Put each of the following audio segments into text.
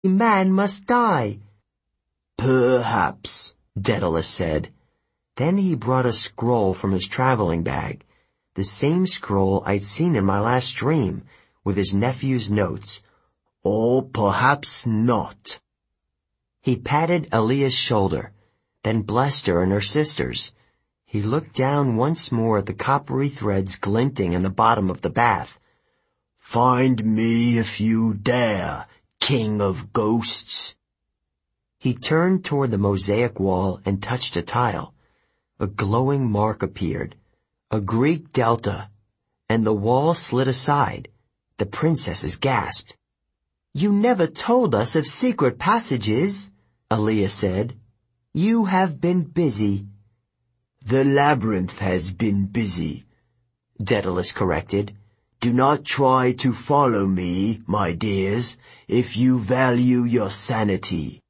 man must die." "Perhaps," Daedalus said. Then he brought a scroll from his traveling bag, the same scroll I'd seen in my last dream, with his nephew's notes. "Or perhaps not." He patted Aaliyah's shoulder, then blessed her and her sisters. He looked down once more at the coppery threads glinting in the bottom of the bath. "Find me if you dare, King of Ghosts." He turned toward the mosaic wall and touched a tile. A glowing mark appeared, a Greek delta, and the wall slid aside. The princesses gasped. "You never told us of secret passages," Aaliyah said. "You have been busy." "The labyrinth has been busy," Daedalus corrected. "Do not try to follow me, my dears, if you value your sanity."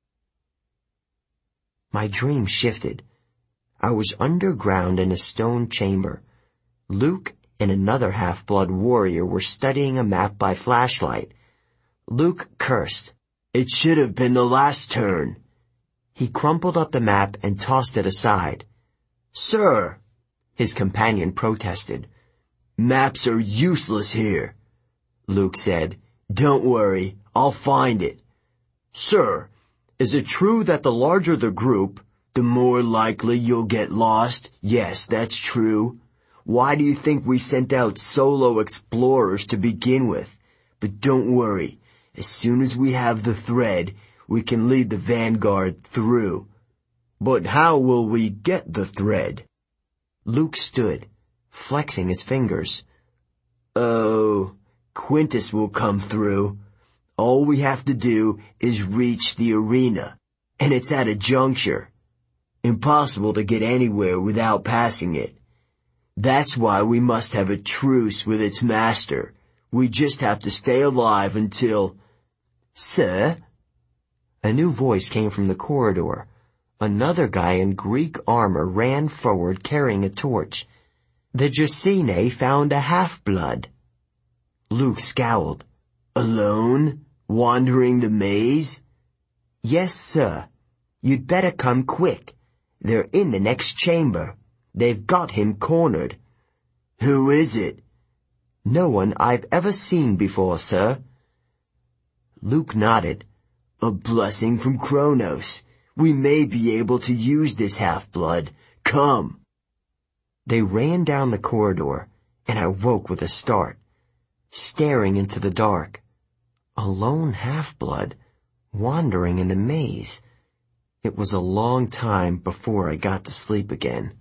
My dream shifted. I was underground in a stone chamber. Luke and another half-blood warrior were studying a map by flashlight. Luke cursed. "It should have been the last turn." He crumpled up the map and tossed it aside. "Sir," his companion protested. "Maps are useless here," Luke said. "Don't worry, I'll find it." "Sir, is it true that the larger the group, the more likely you'll get lost?" "Yes, that's true. Why do you think we sent out solo explorers to begin with? But don't worry, as soon as we have the thread, we can lead the vanguard through." "But how will we get the thread?" Luke stood, flexing his fingers. "Oh, Quintus will come through. All we have to do is reach the arena, and it's at a juncture. Impossible to get anywhere without passing it. That's why we must have a truce with its master. We just have to stay alive until—" "Sir?" A new voice came from the corridor. Another guy in Greek armor ran forward carrying a torch. "The Jacine found a half-blood." Luke scowled. "Alone? Wandering the maze?" "Yes, sir. You'd better come quick. They're in the next chamber. They've got him cornered." "Who is it?" "No one I've ever seen before, sir." Luke nodded. "A blessing from Kronos. We may be able to use this half-blood. Come." They ran down the corridor, and I woke with a start, staring into the dark. A lone half-blood, wandering in the maze. It was a long time before I got to sleep again.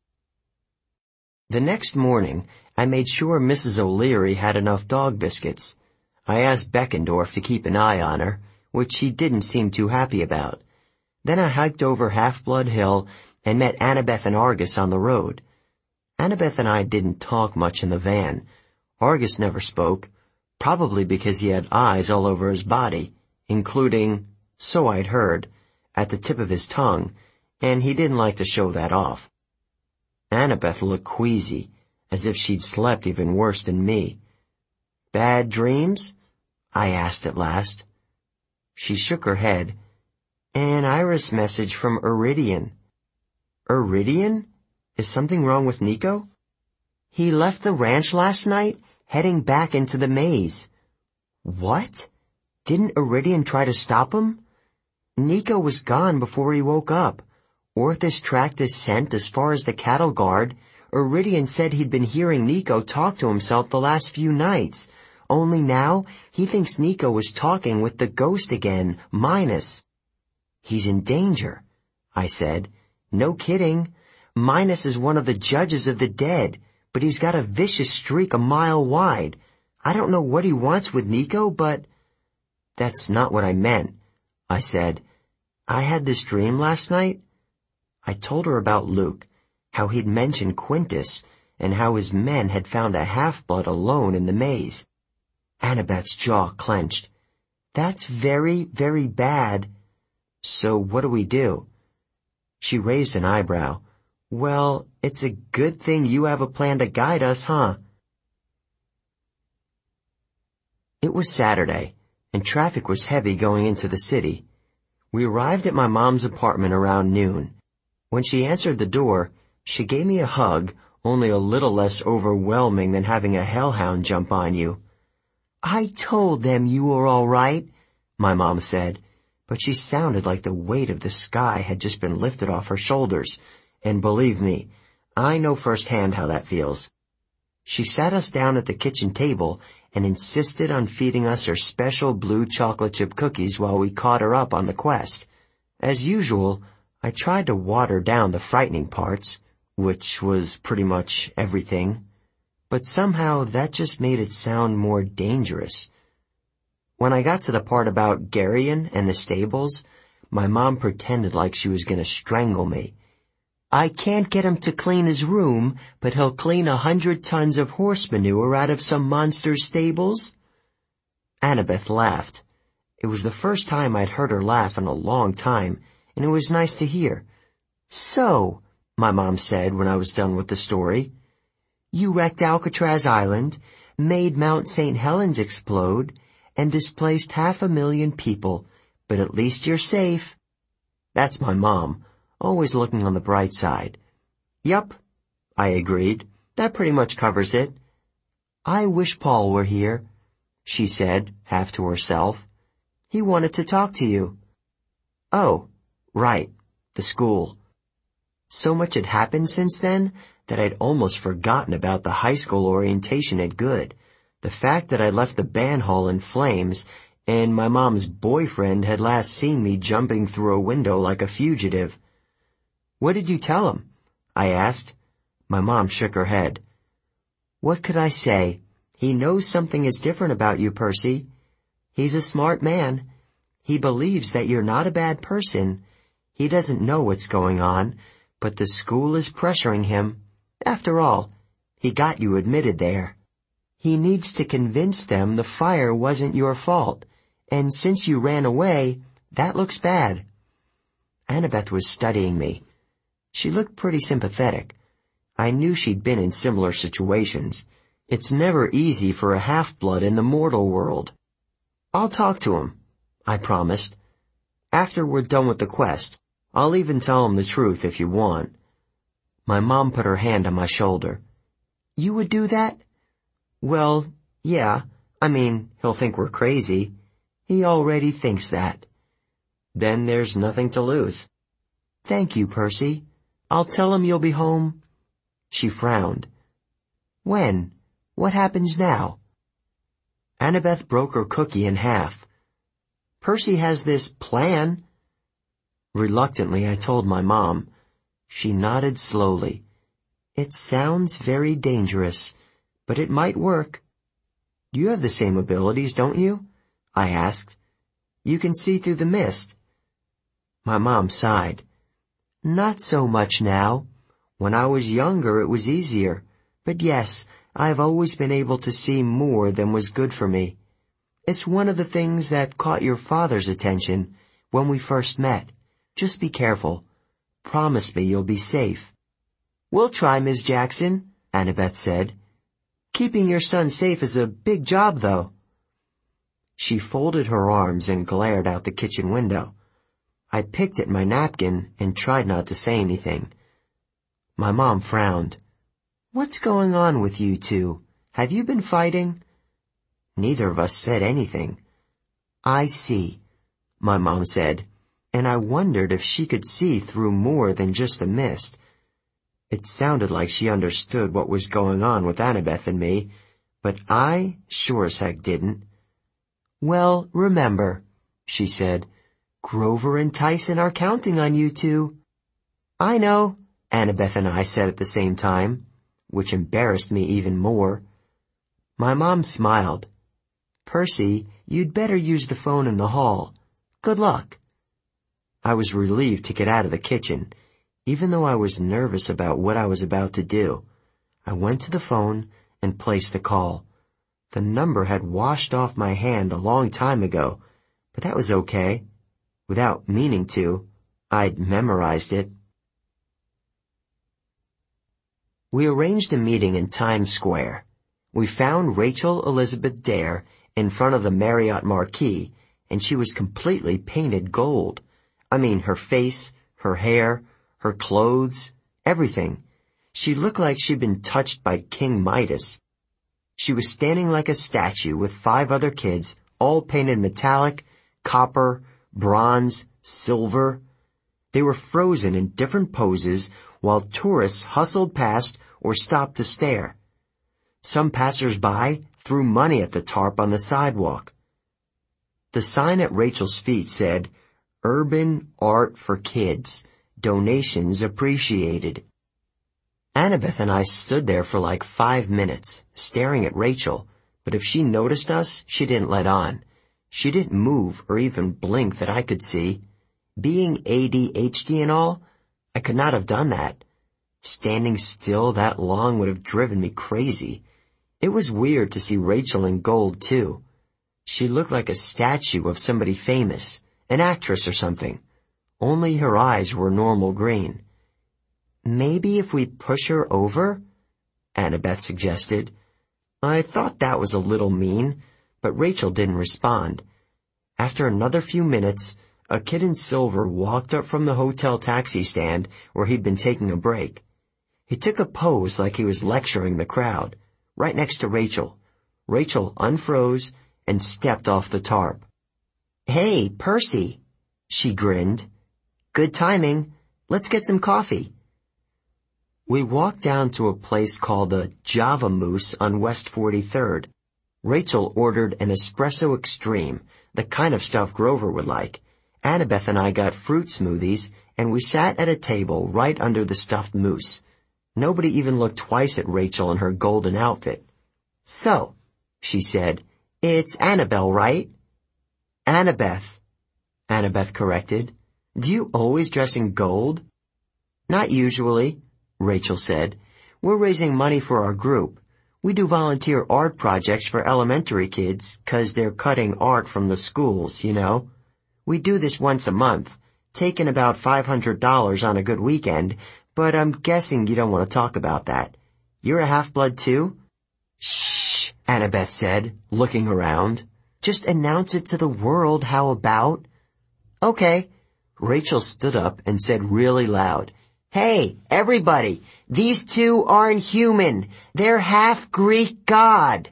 The next morning, I made sure Mrs. O'Leary had enough dog biscuits. I asked Beckendorf to keep an eye on her, which he didn't seem too happy about. Then I hiked over Half-Blood Hill and met Annabeth and Argus on the road. Annabeth and I didn't talk much in the van. Argus never spoke, probably because he had eyes all over his body, including, so I'd heard, at the tip of his tongue, and he didn't like to show that off. Annabeth looked queasy, as if she'd slept even worse than me. "Bad dreams?" I asked at last. She shook her head. "An Iris message from Iridian." "Iridian? Is something wrong with Nico?" "He left the ranch last night, heading back into the maze." "What? Didn't Iridian try to stop him?" "Nico was gone before he woke up. Orthus tracked his scent as far as the cattle guard. Iridian said he'd been hearing Nico talk to himself the last few nights. Only now, he thinks Nico was talking with the ghost again, Minos." "He's in danger," I said. "No kidding. Minos is one of the judges of the dead, but he's got a vicious streak a mile wide. I don't know what he wants with Nico, but—" "That's not what I meant," I said. "I had this dream last night." I told her about Luke, how he'd mentioned Quintus, and how his men had found a half-blood alone in the maze. Annabeth's jaw clenched. "That's very, very bad." "So what do we do?" She raised an eyebrow. "Well, it's a good thing you have a plan to guide us, huh?" It was Saturday, and traffic was heavy going into the city. We arrived at my mom's apartment around noon. When she answered the door, she gave me a hug, only a little less overwhelming than having a hellhound jump on you. "I told them you were all right," my mom said, but she sounded like the weight of the sky had just been lifted off her shoulders, and believe me, I know firsthand how that feels. She sat us down at the kitchen table and insisted on feeding us her special blue chocolate chip cookies while we caught her up on the quest. As usual, I tried to water down the frightening parts, which was pretty much everything, but somehow that just made it sound more dangerous. When I got to the part about Geryon and the stables, my mom pretended like she was going to strangle me. "I can't get him to clean his room, but he'll clean 100 tons of horse manure out of some monster's stables?" Annabeth laughed. It was the first time I'd heard her laugh in a long time, and it was nice to hear. "So," my mom said when I was done with the story, "you wrecked Alcatraz Island, made Mount St. Helens explode, and displaced 500,000 people, but at least you're safe." That's my mom, always looking on the bright side. "Yup," I agreed. "That pretty much covers it." "I wish Paul were here," she said, half to herself. "He wanted to talk to you." "Oh, right, the school." So much had happened since then that I'd almost forgotten about the high school orientation at Good, the fact that I'd left the band hall in flames, and my mom's boyfriend had last seen me jumping through a window like a fugitive. "What did you tell him?" I asked. My mom shook her head. "What could I say? He knows something is different about you, Percy. He's a smart man. He believes that you're not a bad person. He doesn't know what's going on, but the school is pressuring him. After all, he got you admitted there. He needs to convince them the fire wasn't your fault, and since you ran away, that looks bad." Annabeth was studying me. She looked pretty sympathetic. I knew she'd been in similar situations. It's never easy for a half-blood in the mortal world. "I'll talk to him," I promised. "After we're done with the quest, I'll even tell him the truth if you want." My mom put her hand on my shoulder. "You would do that?" "Well, yeah. I mean, he'll think we're crazy. He already thinks that." "Then there's nothing to lose." "Thank you, Percy. I'll tell him you'll be home." She frowned. "When? What happens now?" Annabeth broke her cookie in half. "Percy has this plan." Reluctantly, I told my mom. She nodded slowly. "It sounds very dangerous, but it might work." "You have the same abilities, don't you?" I asked. "You can see through the mist." My mom sighed. "Not so much now. When I was younger it was easier, but yes, I've always been able to see more than was good for me. It's one of the things that caught your father's attention when we first met. Just be careful. Promise me you'll be safe." "We'll try, Ms. Jackson," Annabeth said. "Keeping your son safe is a big job, though." She folded her arms and glared out the kitchen window. I picked at my napkin and tried not to say anything. My mom frowned. "What's going on with you two? Have you been fighting?" Neither of us said anything. "I see," my mom said, and I wondered if she could see through more than just the mist. It sounded like she understood what was going on with Annabeth and me, but I sure as heck didn't. "Well, remember," she said, "Grover and Tyson are counting on you two." "I know," Annabeth and I said at the same time, which embarrassed me even more. My mom smiled. "Percy, you'd better use the phone in the hall. Good luck." I was relieved to get out of the kitchen, even though I was nervous about what I was about to do. I went to the phone and placed the call. The number had washed off my hand a long time ago, but that was okay. Without meaning to, I'd memorized it. We arranged a meeting in Times Square. We found Rachel Elizabeth Dare in front of the Marriott marquee, and she was completely painted gold. I mean, her face, her hair, her clothes, everything. She looked like she'd been touched by King Midas. She was standing like a statue with 5 other kids, all painted metallic, copper, bronze, silver. They were frozen in different poses while tourists hustled past or stopped to stare. Some passers-by threw money at the tarp on the sidewalk. The sign at Rachel's feet said, "Urban Art for Kids. Donations appreciated." Annabeth and I stood there for like 5 minutes, staring at Rachel, but if she noticed us, she didn't let on. She didn't move or even blink that I could see. Being ADHD and all, I could not have done that. Standing still that long would have driven me crazy. It was weird to see Rachel in gold, too. She looked like a statue of somebody famous, an actress or something. Only her eyes were normal green. "Maybe if we push her over?" Annabeth suggested. I thought that was a little mean, but Rachel didn't respond. After another few minutes, a kid in silver walked up from the hotel taxi stand where he'd been taking a break. He took a pose like he was lecturing the crowd, right next to Rachel. Rachel unfroze and stepped off the tarp. "Hey, Percy," she grinned. "Good timing. Let's get some coffee." We walked down to a place called the Java Moose on West 43rd. Rachel ordered an espresso extreme, the kind of stuff Grover would like. Annabeth and I got fruit smoothies, and we sat at a table right under the stuffed moose. Nobody even looked twice at Rachel in her golden outfit. "So," she said, "it's Annabelle, right?" "Annabeth," Annabeth corrected. "Do you always dress in gold?" "Not usually," Rachel said. "We're raising money for our group. We do volunteer art projects for elementary kids 'cause they're cutting art from the schools, you know. We do this once a month, taking about $500 on a good weekend, but I'm guessing you don't want to talk about that. You're a half-blood too?" "Shh," Annabeth said, looking around. "Just announce it to the world, how about?" "Okay." Rachel stood up and said really loud, "Hey, everybody, these 2 aren't human. They're half Greek god."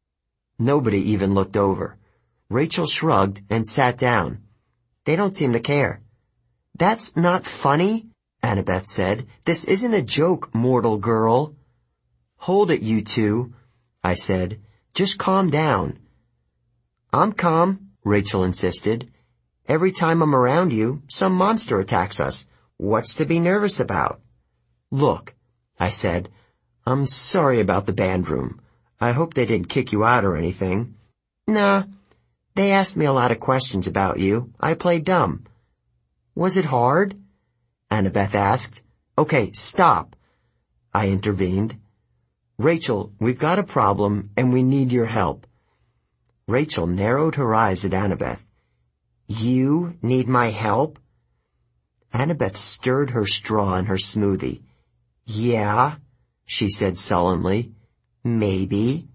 Nobody even looked over. Rachel shrugged and sat down. "They don't seem to care." "That's not funny," Annabeth said. "This isn't a joke, mortal girl." "Hold it, you 2, I said. "Just calm down." "I'm calm," Rachel insisted. "Every time I'm around you, some monster attacks us. What's to be nervous about?" "Look," I said, "I'm sorry about the band room. I hope they didn't kick you out or anything." "Nah. They asked me a lot of questions about you. I played dumb." "Was it hard?" Annabeth asked. "Okay, stop," I intervened. "Rachel, we've got a problem and we need your help." Rachel narrowed her eyes at Annabeth. "You need my help?" Annabeth stirred her straw in her smoothie. "Yeah," she said sullenly. "Maybe."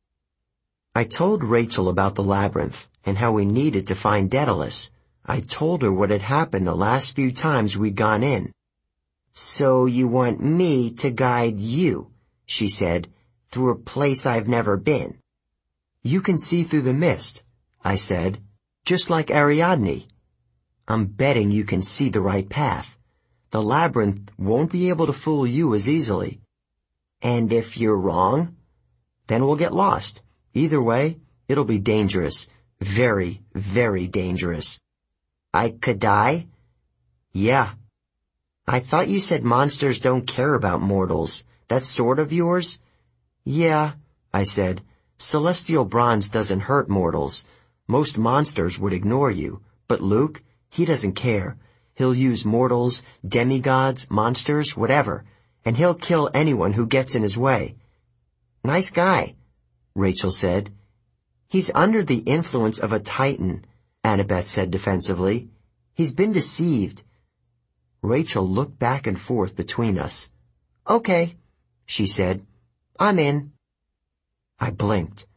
I told Rachel about the labyrinth and how we needed to find Daedalus. I told her what had happened the last few times we'd gone in. "So you want me to guide you," she said, "through a place I've never been." "You can see through the mist," I said, "just like Ariadne. I'm betting you can see the right path. The labyrinth won't be able to fool you as easily." "And if you're wrong?" "Then we'll get lost. Either way, it'll be dangerous. Very, very dangerous." "I could die?" "Yeah." "I thought you said monsters don't care about mortals. That's sort of yours?" "Yeah," I said. "Celestial bronze doesn't hurt mortals. Most monsters would ignore you. But Luke, he doesn't care. He'll use mortals, demigods, monsters, whatever, and he'll kill anyone who gets in his way." "Nice guy," Rachel said. "He's under the influence of a titan," Annabeth said defensively. "He's been deceived." Rachel looked back and forth between us. "Okay," she said. "I'm in." I blinked.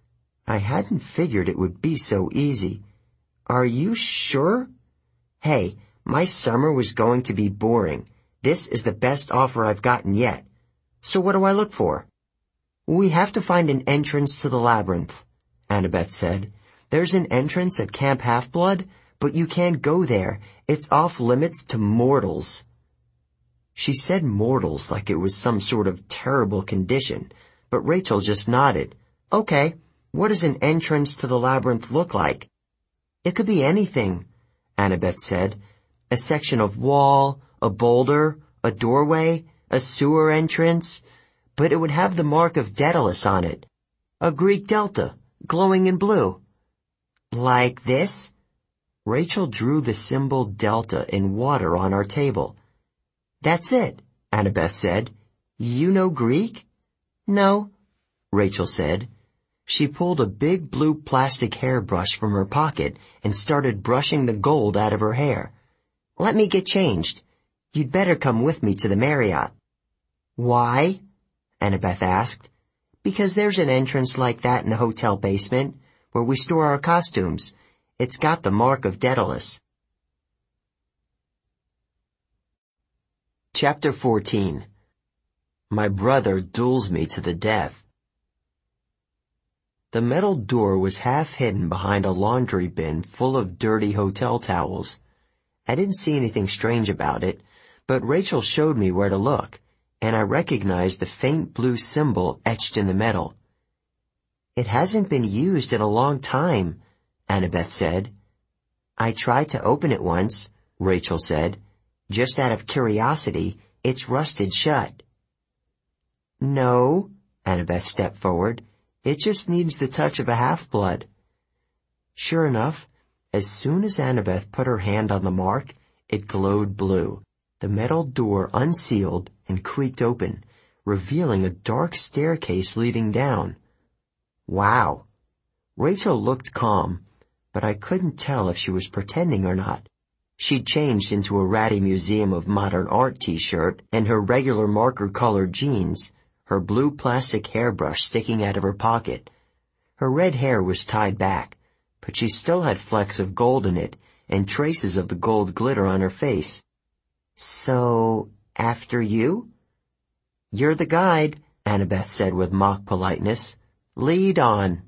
I hadn't figured it would be so easy. Are you sure? Hey, my summer was going to be boring. This is the best offer I've gotten yet. So what do I look for? We have to find an entrance to the labyrinth, Annabeth said. There's an entrance at Camp Half-Blood, but you can't go there. It's off limits to mortals. She said mortals like it was some sort of terrible condition, but Rachel just nodded. Okay, what does an entrance to the labyrinth look like? It could be anything, Annabeth said. A section of wall, a boulder, a doorway, a sewer entrance, but it would have the mark of Daedalus on it. A Greek delta, glowing in blue. Like this? Rachel drew the symbol delta in water on our table. That's it, Annabeth said. You know Greek? No, Rachel said. She pulled a big blue plastic hairbrush from her pocket and started brushing the gold out of her hair. Let me get changed. You'd better come with me to the Marriott. Why? Annabeth asked. Because there's an entrance like that in the hotel basement, where we store our costumes. It's got the mark of Daedalus. Chapter 14. My brother duels me to the death. The metal door was half hidden behind a laundry bin full of dirty hotel towels. I didn't see anything strange about it, but Rachel showed me where to look, and I recognized the faint blue symbol etched in the metal. It hasn't been used in a long time, Annabeth said. I tried to open it once, Rachel said. Just out of curiosity, it's rusted shut. No, Annabeth stepped forward. It just needs the touch of a half-blood. Sure enough, as soon as Annabeth put her hand on the mark, it glowed blue. The metal door unsealed and creaked open, revealing a dark staircase leading down. Wow. Rachel looked calm, but I couldn't tell if she was pretending or not. She'd changed into a ratty Museum of Modern Art t-shirt and her regular marker-colored jeans, her blue plastic hairbrush sticking out of her pocket. Her red hair was tied back, but she still had flecks of gold in it and traces of the gold glitter on her face. So, after you? You're the guide, Annabeth said with mock politeness. Lead on.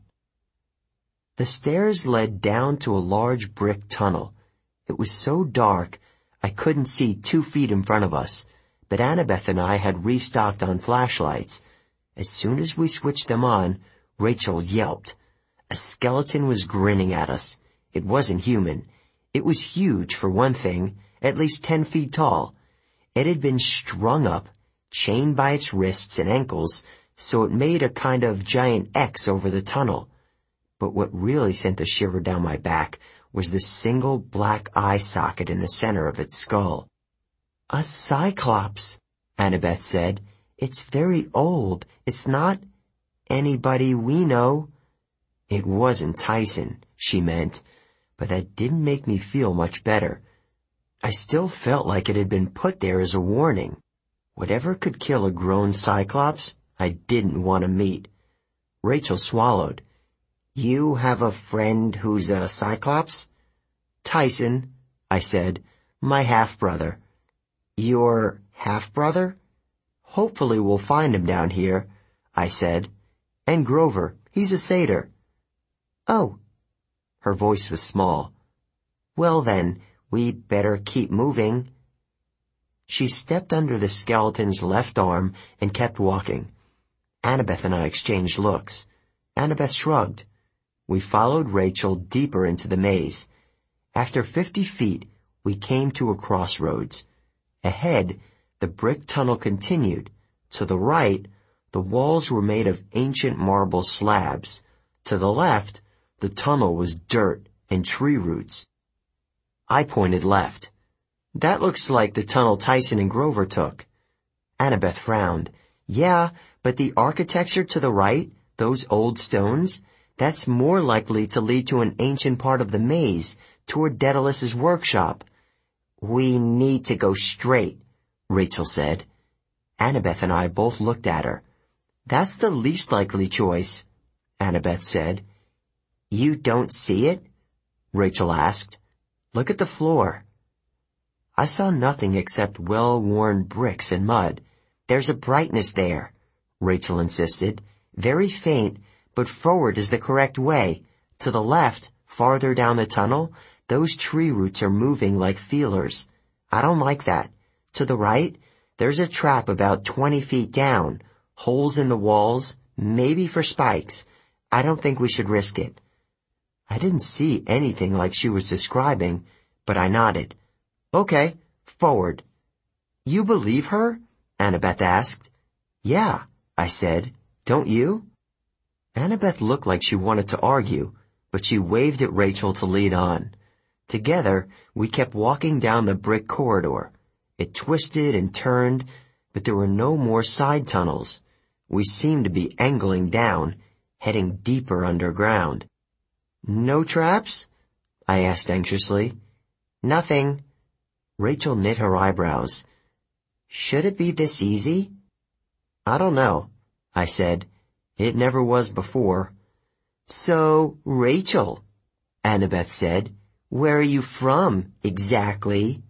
The stairs led down to a large brick tunnel. It was so dark, I couldn't see 2 feet in front of us, but Annabeth and I had restocked on flashlights. As soon as we switched them on, Rachel yelped. A skeleton was grinning at us. It wasn't human. It was huge, for one thing, at least 10 feet tall. It had been strung up, chained by its wrists and ankles, so it made a kind of giant X over the tunnel. But what really sent a shiver down my back was the single black eye socket in the center of its skull. A cyclops, Annabeth said. It's very old. It's not anybody we know. It wasn't Tyson, she meant, but that didn't make me feel much better. I still felt like it had been put there as a warning. Whatever could kill a grown cyclops, I didn't want to meet. Rachel swallowed. You have a friend who's a cyclops? Tyson, I said, my half-brother. Your half-brother? Hopefully we'll find him down here, I said. And Grover, he's a satyr. Oh. Her voice was small. Well then, we better keep moving. She stepped under the skeleton's left arm and kept walking. Annabeth and I exchanged looks. Annabeth shrugged. We followed Rachel deeper into the maze. After 50 feet, we came to a crossroads. Ahead, the brick tunnel continued. To the right, the walls were made of ancient marble slabs. To the left, the tunnel was dirt and tree roots. I pointed left. That looks like the tunnel Tyson and Grover took. Annabeth frowned. Yeah, but the architecture to the right, those old stones, that's more likely to lead to an ancient part of the maze, toward Daedalus's workshop. We need to go straight, Rachel said. Annabeth and I both looked at her. That's the least likely choice, Annabeth said. You don't see it? Rachel asked. Look at the floor. I saw nothing except well-worn bricks and mud. There's a brightness there, Rachel insisted. Very faint, but forward is the correct way. To the left, farther down the tunnel, those tree roots are moving like feelers. I don't like that. To the right, there's a trap about 20 feet down. Holes in the walls, maybe for spikes. I don't think we should risk it. I didn't see anything like she was describing, but I nodded. Okay, forward. You believe her? Annabeth asked. Yeah, I said. Don't you? Annabeth looked like she wanted to argue, but she waved at Rachel to lead on. Together, we kept walking down the brick corridor. It twisted and turned, but there were no more side tunnels. We seemed to be angling down, heading deeper underground. No traps? I asked anxiously. Nothing. Rachel knit her eyebrows. Should it be this easy? I don't know, I said. It never was before. So, Rachel, Annabeth said, where are you from, exactly?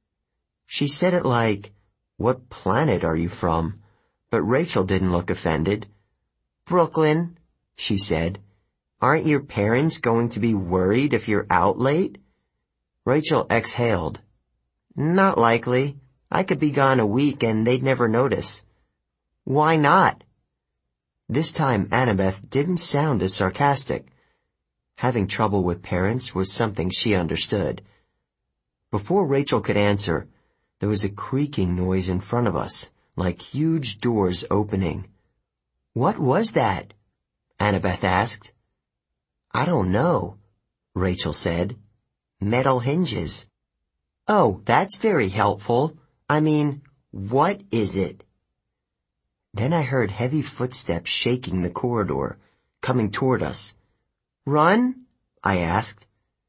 She said it like, what planet are you from? But Rachel didn't look offended. Brooklyn, she said. Aren't your parents going to be worried if you're out late? Rachel exhaled. Not likely. I could be gone a week and they'd never notice. Why not? This time Annabeth didn't sound as sarcastic. Having trouble with parents was something she understood. Before Rachel could answer, there was a creaking noise in front of us, like huge doors opening. What was that? Annabeth asked. I don't know, Rachel said. Metal hinges. Oh, that's very helpful. I mean, what is it? Then I heard heavy footsteps shaking the corridor, coming toward us. Run? I asked.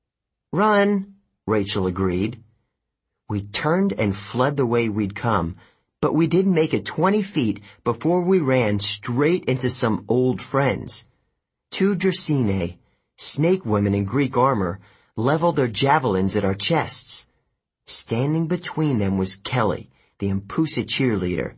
Run, Rachel agreed. We turned and fled the way we'd come, but we didn't make it 20 feet before we ran straight into some old friends. Two Dracaenae, snake women in Greek armor, leveled their javelins at our chests. Standing between them was Kelly, the Impusa cheerleader.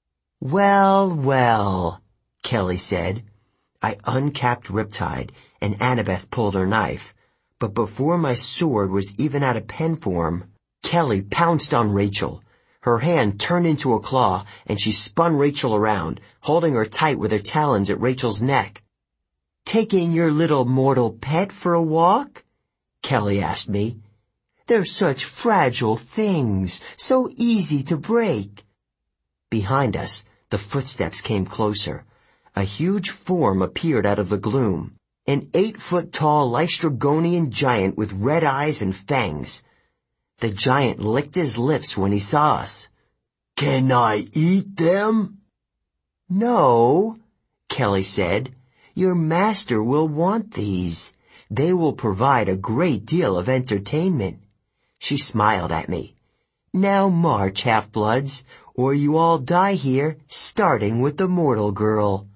Well, well, Kelly said. I uncapped Riptide, and Annabeth pulled her knife. But before my sword was even out of pen form, Kelly pounced on Rachel. Her hand turned into a claw, and she spun Rachel around, holding her tight with her talons at Rachel's neck. Taking your little mortal pet for a walk? Kelly asked me. They're such fragile things, so easy to break. Behind us, the footsteps came closer. A huge form appeared out of the gloom. An 8-foot-tall Lystrogonian giant with red eyes and fangs. The giant licked his lips when he saw us. Can I eat them? No, Kelly said. Your master will want these. They will provide a great deal of entertainment. She smiled at me. Now march, half-bloods, or you all die here, starting with the mortal girl.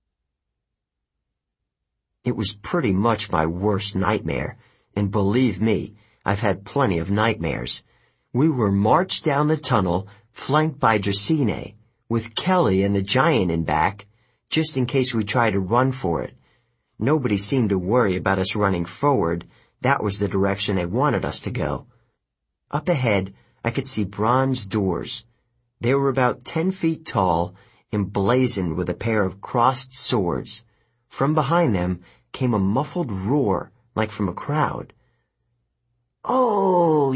It was pretty much my worst nightmare, and believe me, I've had plenty of nightmares. We were marched down the tunnel, flanked by Dracaenae, with Kelly and the giant in back, just in case we tried to run for it. Nobody seemed to worry about us running forward. That was the direction they wanted us to go. Up ahead, I could see bronze doors. They were about 10 feet tall, emblazoned with a pair of crossed swords. From behind them came a muffled roar, like from a crowd. Oh,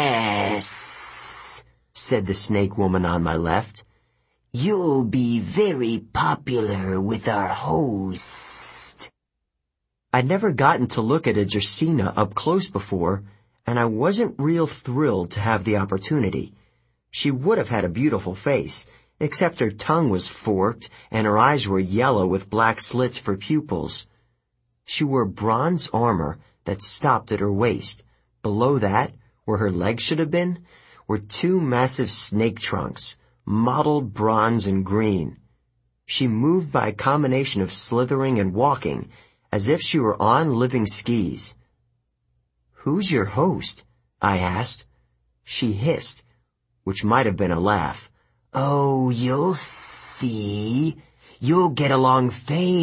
yes, said the snake woman on my left. You'll be very popular with our host. I'd never gotten to look at a Dracaena up close before, and I wasn't real thrilled to have the opportunity. She would have had a beautiful face, except her tongue was forked and her eyes were yellow with black slits for pupils. She wore bronze armor that stopped at her waist. Below that, where her legs should have been, were two massive snake trunks, mottled bronze and green. She moved by a combination of slithering and walking, as if she were on living skis. "Who's your host?" I asked. She hissed, which might have been a laugh. "Oh, you'll see. You'll get along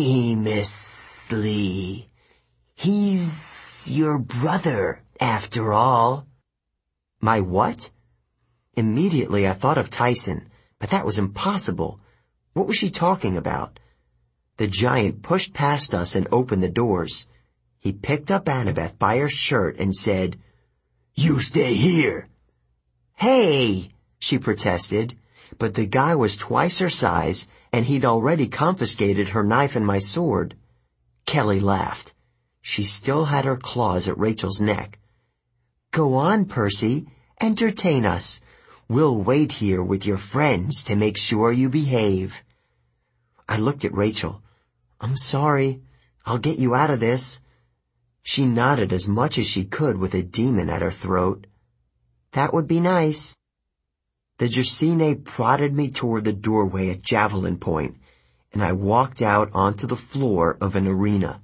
famously. He's your brother, after all." My what? Immediately I thought of Tyson, but that was impossible. What was she talking about? The giant pushed past us and opened the doors. He picked up Annabeth by her shirt and said, "You stay here." "Hey," she protested, but the guy was twice her size, and he'd already confiscated her knife and my sword. Kelly laughed. She still had her claws at Rachel's neck. "Go on, Percy. Entertain us. We'll wait here with your friends to make sure you behave." I looked at Rachel. "I'm sorry. I'll get you out of this." She nodded as much as she could with a demon at her throat. "That would be nice." The Dracene prodded me toward the doorway at javelin point, and I walked out onto the floor of an arena.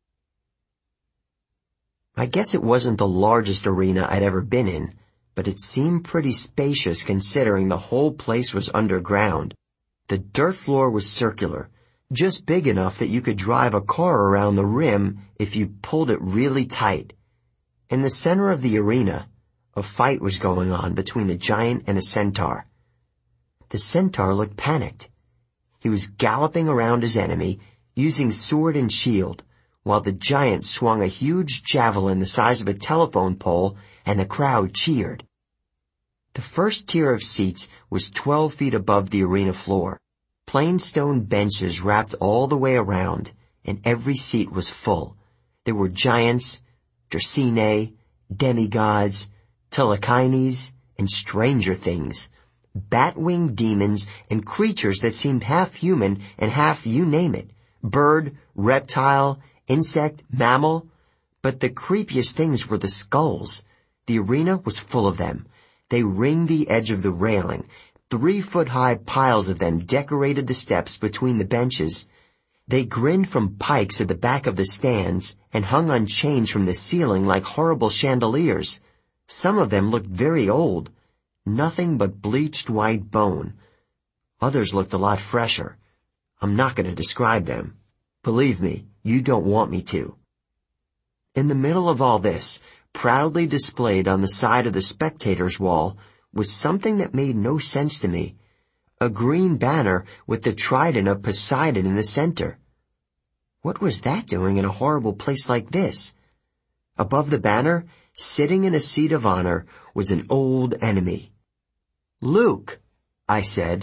I guess it wasn't the largest arena I'd ever been in, but it seemed pretty spacious considering the whole place was underground. The dirt floor was circular, just big enough that you could drive a car around the rim if you pulled it really tight. In the center of the arena, a fight was going on between a giant and a centaur. The centaur looked panicked. He was galloping around his enemy, using sword and shield, while the giant swung a huge javelin the size of a telephone pole, and the crowd cheered. The first tier of seats was 12 feet above the arena floor. Plain stone benches wrapped all the way around, and every seat was full. There were giants, Dracene, demigods, telekines, and stranger things, bat-winged demons, and creatures that seemed half human and half you name it, bird, reptile, insect, mammal. But the creepiest things were the skulls. The arena was full of them. They ringed the edge of the railing. 3-foot-high piles of them decorated the steps between the benches. They grinned from pikes at the back of the stands and hung on chains from the ceiling like horrible chandeliers. Some of them looked very old, nothing but bleached white bone. Others looked a lot fresher. I'm not going to describe them. Believe me, you don't want me to. In the middle of all this, proudly displayed on the side of the spectators' wall, was something that made no sense to me. A green banner with the trident of Poseidon in the center. What was that doing in a horrible place like this? Above the banner, sitting in a seat of honor, was an old enemy. "Luke," I said.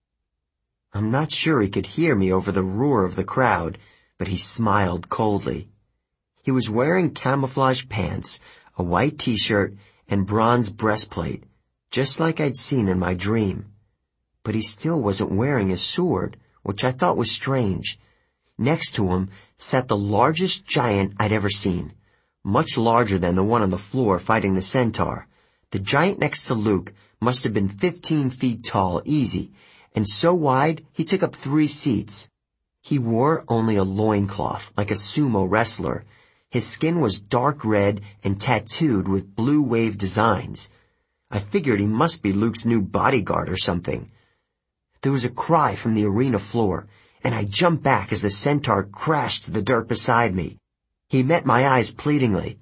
I'm not sure he could hear me over the roar of the crowd, but he smiled coldly. He was wearing camouflage pants, a white t-shirt, and bronze breastplate, just like I'd seen in my dream. But he still wasn't wearing his sword, which I thought was strange. Next to him sat the largest giant I'd ever seen, much larger than the one on the floor fighting the centaur. The giant next to Luke must have been 15 feet tall, easy, and so wide he took up 3 seats. He wore only a loincloth, like a sumo wrestler. His skin was dark red and tattooed with blue wave designs. I figured he must be Luke's new bodyguard or something. There was a cry from the arena floor, and I jumped back as the centaur crashed to the dirt beside me. He met my eyes pleadingly.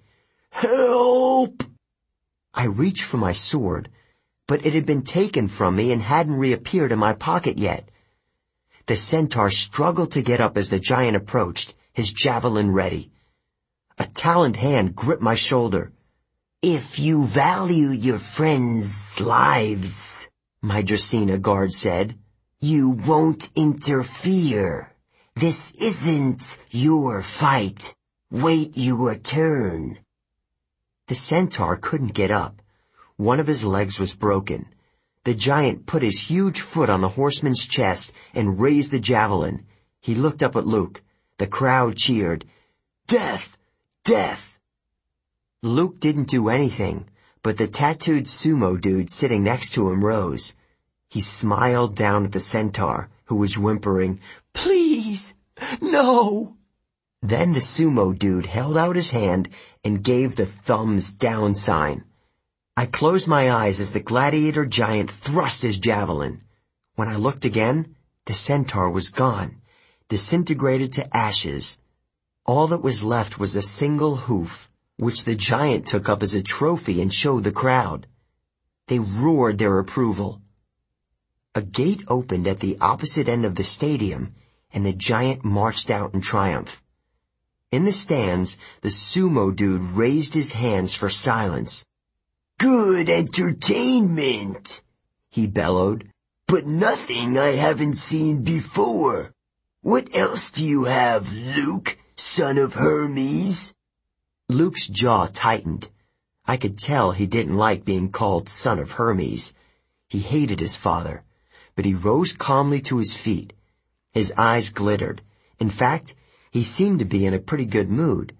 "Help!" I reached for my sword, but it had been taken from me and hadn't reappeared in my pocket yet. The centaur struggled to get up as the giant approached, his javelin ready. A taloned hand gripped my shoulder. "If you value your friends' lives," my Dracena guard said, "you won't interfere. This isn't your fight. Wait your turn." The centaur couldn't get up. One of his legs was broken. The giant put his huge foot on the horseman's chest and raised the javelin. He looked up at Luke. The crowd cheered. "Death! Death!" Luke didn't do anything, but the tattooed sumo dude sitting next to him rose. He smiled down at the centaur, who was whimpering, "Please, no!" Then the sumo dude held out his hand and gave the thumbs down sign. I closed my eyes as the gladiator giant thrust his javelin. When I looked again, the centaur was gone, disintegrated to ashes. All that was left was a single hoof, which the giant took up as a trophy and showed the crowd. They roared their approval. A gate opened at the opposite end of the stadium, and the giant marched out in triumph. In the stands, the sumo dude raised his hands for silence. "Good entertainment," he bellowed, "but nothing I haven't seen before. What else do you have, Luke, son of Hermes?" Luke's jaw tightened. I could tell he didn't like being called son of Hermes. He hated his father, but he rose calmly to his feet. His eyes glittered. In fact, he seemed to be in a pretty good mood.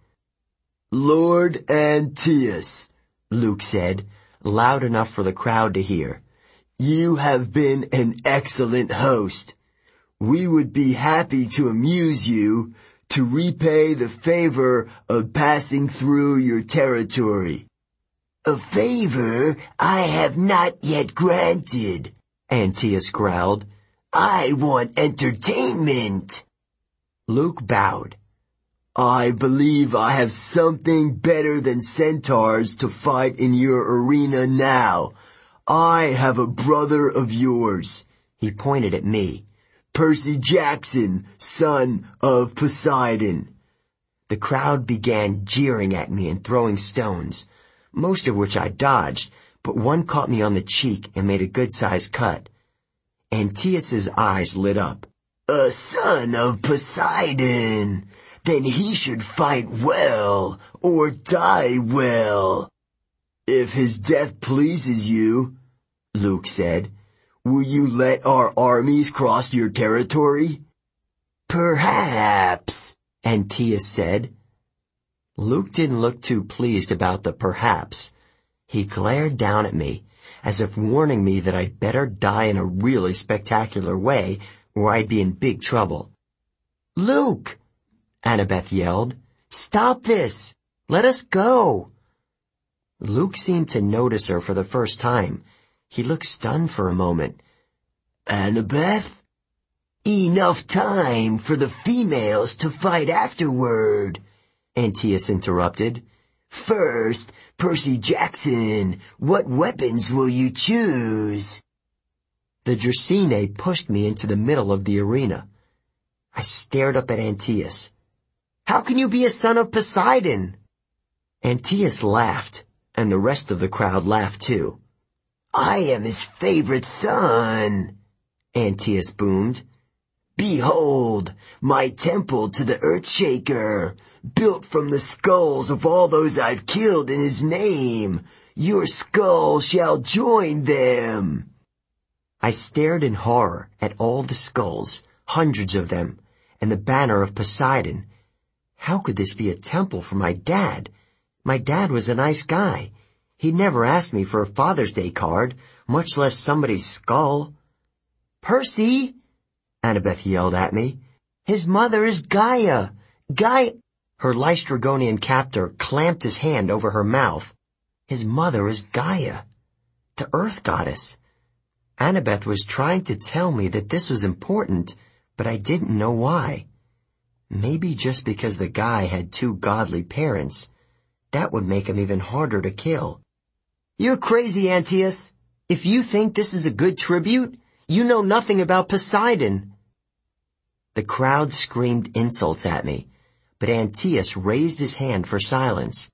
"Lord Antaeus," Luke said, loud enough for the crowd to hear, "you have been an excellent host. We would be happy to amuse you, to repay the favor of passing through your territory." "A favor I have not yet granted," Antaeus growled. "I want entertainment." Luke bowed. "I believe I have something better than centaurs to fight in your arena now. I have a brother of yours." He pointed at me. "Percy Jackson, son of Poseidon." The crowd began jeering at me and throwing stones, most of which I dodged, but one caught me on the cheek and made a good-sized cut. Antaeus's eyes lit up. "A son of Poseidon! Then he should fight well, or die well." "If his death pleases you," Luke said, "will you let our armies cross your territory?" "Perhaps," Antaeus said. Luke didn't look too pleased about the perhaps. He glared down at me, as if warning me that I'd better die in a really spectacular way, or I'd be in big trouble. "Luke!" Annabeth yelled. "Stop this! Let us go!" Luke seemed to notice her for the first time. He looked stunned for a moment. "Annabeth? Enough time for the females to fight afterward," Antaeus interrupted. "First, Percy Jackson, what weapons will you choose?" The Dracaena pushed me into the middle of the arena. I stared up at Antaeus. "How can you be a son of Poseidon?" Antaeus laughed, and the rest of the crowd laughed too. "I am his favorite son," Antaeus boomed. "Behold, my temple to the Earthshaker, built from the skulls of all those I've killed in his name. Your skull shall join them." I stared in horror at all the skulls, hundreds of them, and the banner of Poseidon. How could this be a temple for my dad? My dad was a nice guy. He never asked me for a Father's Day card, much less somebody's skull. "Percy!" Annabeth yelled at me. "His mother is Gaia! Her Lystragonian captor clamped his hand over her mouth. His mother is Gaia, the Earth goddess. Annabeth was trying to tell me that this was important, but I didn't know why. Maybe just because the guy had two godly parents. That would make him even harder to kill. "You're crazy, Antaeus. If you think this is a good tribute, you know nothing about Poseidon." The crowd screamed insults at me, but Antaeus raised his hand for silence.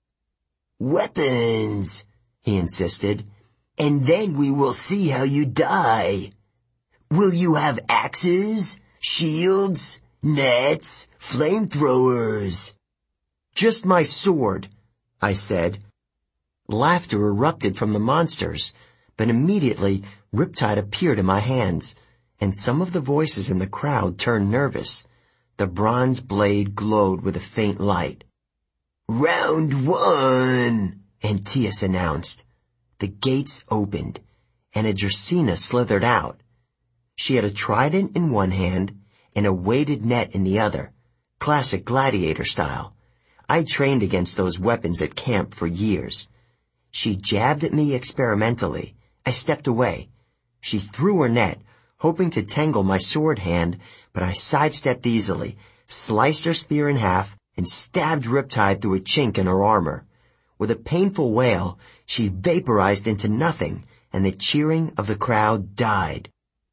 "Weapons," he insisted, "and then we will see how you die. Will you have axes, shields, nets, flamethrowers?" "Just my sword," I said. Laughter erupted from the monsters, but immediately Riptide appeared in my hands, and some of the voices in the crowd turned nervous. The bronze blade glowed with a faint light. "Round one," Antaeus announced. The gates opened, and a Dracaena slithered out. She had a trident in one hand and a weighted net in the other. classic gladiator style. I trained against those weapons at camp for years. She jabbed at me experimentally. I stepped away. She threw her net, hoping to tangle my sword hand, but I sidestepped easily, sliced her spear in half, and stabbed Riptide through a chink in her armor. With a painful wail, she vaporized into nothing, and the cheering of the crowd died.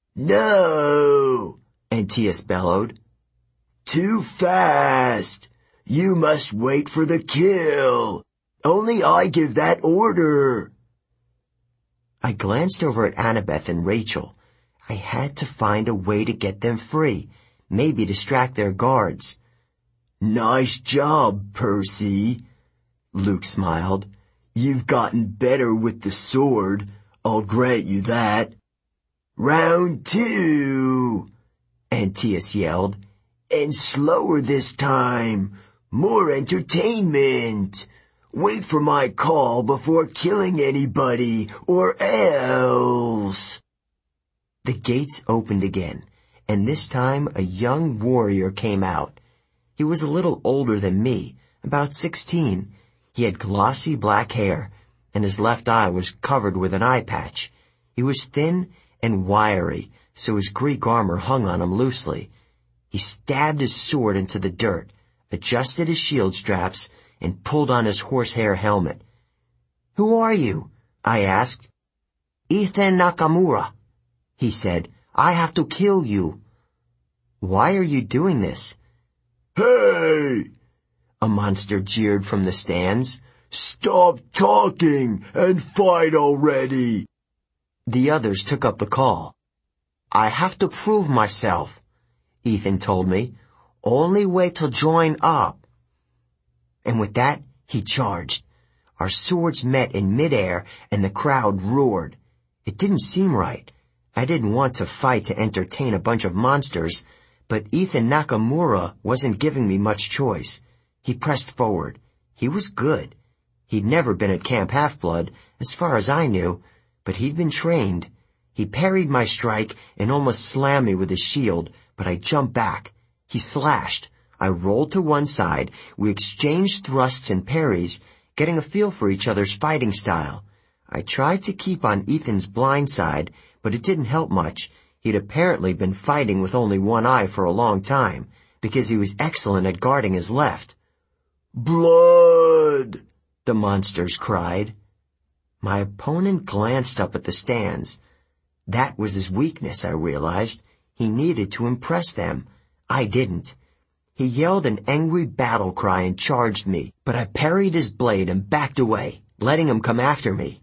"No!" Antaeus bellowed. "Too fast! You must wait for the kill. Only I give that order." I glanced over at Annabeth and Rachel. I had to find a way to get them free, maybe distract their guards. "Nice job, Percy," Luke smiled. "You've gotten better with the sword, I'll grant you that." "Round 2, Antaeus yelled. "And slower this time. More entertainment. Wait for my call before killing anybody, or else." The gates opened again, and this time a young warrior came out. He was a little older than me, about 16. He had glossy black hair, and his left eye was covered with an eye patch. He was thin and wiry, so his Greek armor hung on him loosely. He stabbed his sword into the dirt, adjusted his shield straps, and pulled on his horsehair helmet. "Who are you?" I asked. "Ethan Nakamura," he said. "I have to kill you." "Why are you doing this?" "Hey!" a monster jeered from the stands. "Stop talking and fight already." The others took up the call. "I have to prove myself," Ethan told me. "Only way to join up." And with that, he charged. Our swords met in midair, and the crowd roared. It didn't seem right. I didn't want to fight to entertain a bunch of monsters, but Ethan Nakamura wasn't giving me much choice. He pressed forward. He was good. He'd never been at Camp Half-Blood, as far as I knew, but he'd been trained. He parried my strike and almost slammed me with his shield, but I jumped back. He slashed. I rolled to one side. We exchanged thrusts and parries, getting a feel for each other's fighting style. I tried to keep on Ethan's blind side, but it didn't help much. He'd apparently been fighting with only one eye for a long time, because he was excellent at guarding his left. "Blood!" the monsters cried. My opponent glanced up at the stands. That was his weakness, I realized. He needed to impress them. I didn't. He yelled an angry battle cry and charged me, but I parried his blade and backed away, letting him come after me.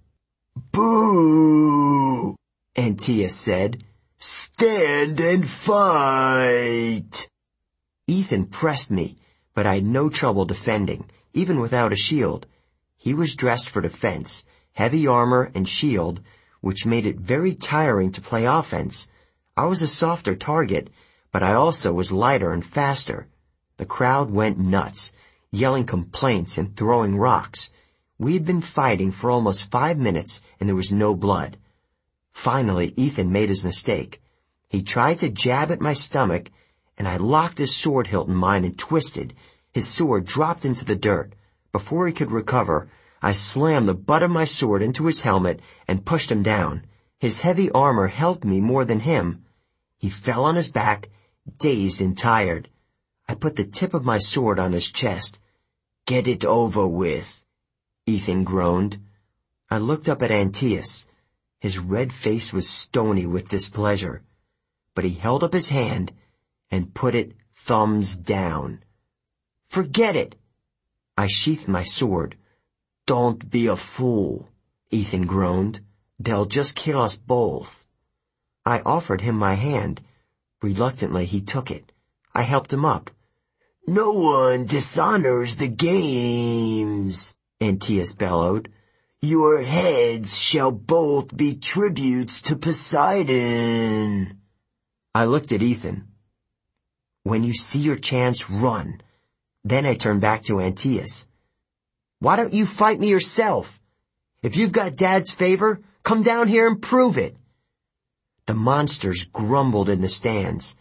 "Boo!" Antaeus said. "Stand and fight!" Ethan pressed me, but I had no trouble defending, even without a shield. He was dressed for defense, heavy armor and shield, which made it very tiring to play offense. I was a softer target, but I also was lighter and faster. The crowd went nuts, yelling complaints and throwing rocks. We had been fighting for almost 5 minutes, and there was no blood. Finally, Ethan made his mistake. He tried to jab at my stomach, and I locked his sword hilt in mine and twisted. His sword dropped into the dirt. Before he could recover, I slammed the butt of my sword into his helmet and pushed him down. His heavy armor helped me more than him. He fell on his back, dazed and tired. I put the tip of my sword on his chest. "Get it over with," Ethan groaned. I looked up at Antaeus. His red face was stony with displeasure, but he held up his hand and put it thumbs down. "Forget it!" I sheathed my sword. "Don't be a fool," Ethan groaned. "They'll just kill us both." I offered him my hand. Reluctantly, he took it. I helped him up. "No one dishonors the games," Antaeus bellowed. "Your heads shall both be tributes to Poseidon." I looked at Ethan. "When you see your chance, run." Then I turned back to Antaeus. "Why don't you fight me yourself? If you've got Dad's favor, come down here and prove it." The monsters grumbled in the stands.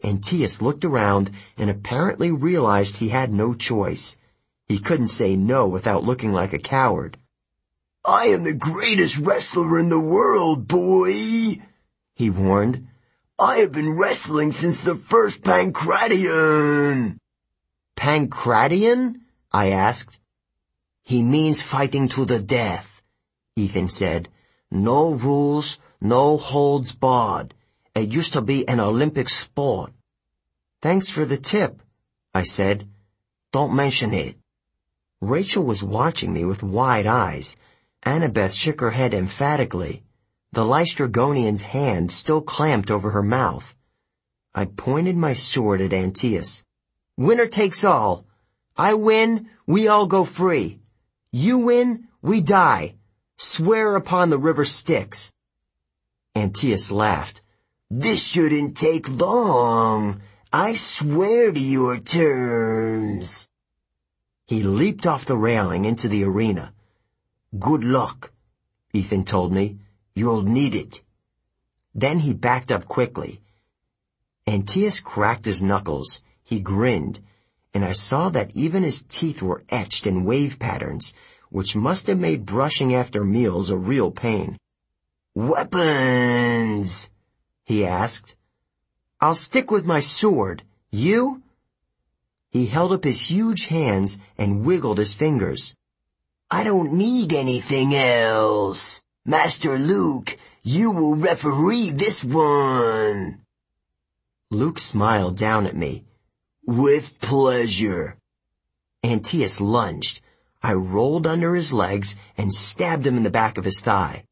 Antæus looked around and apparently realized he had no choice. He couldn't say no without looking like a coward. "I am the greatest wrestler in the world, boy," he warned. "I have been wrestling since the first Pancratium." "Pancratium?" I asked. "He means fighting to the death," Ethan said. "No rules, no holds barred. It used to be an Olympic sport." "Thanks for the tip," I said. "Don't mention it." Rachel was watching me with wide eyes. Annabeth shook her head emphatically. The Lystragonian's hand still clamped over her mouth. I pointed my sword at Antæus. "Winner takes all. I win, we all go free. You win, we die. Swear upon the river Styx." Antæus laughed. "This shouldn't take long. I swear to your terms." He leaped off the railing into the arena. "Good luck," Ethan told me. "You'll need it." Then he backed up quickly. Antæus cracked his knuckles. He grinned, and I saw that even his teeth were etched in wave patterns, which must have made brushing after meals a real pain. "Weapons?" he asked. "I'll stick with my sword. You?" He held up his huge hands and wiggled his fingers. "I don't need anything else. Master Luke, you will referee this one." Luke smiled down at me. "With pleasure." Antæus lunged. I rolled under his legs and stabbed him in the back of his thigh.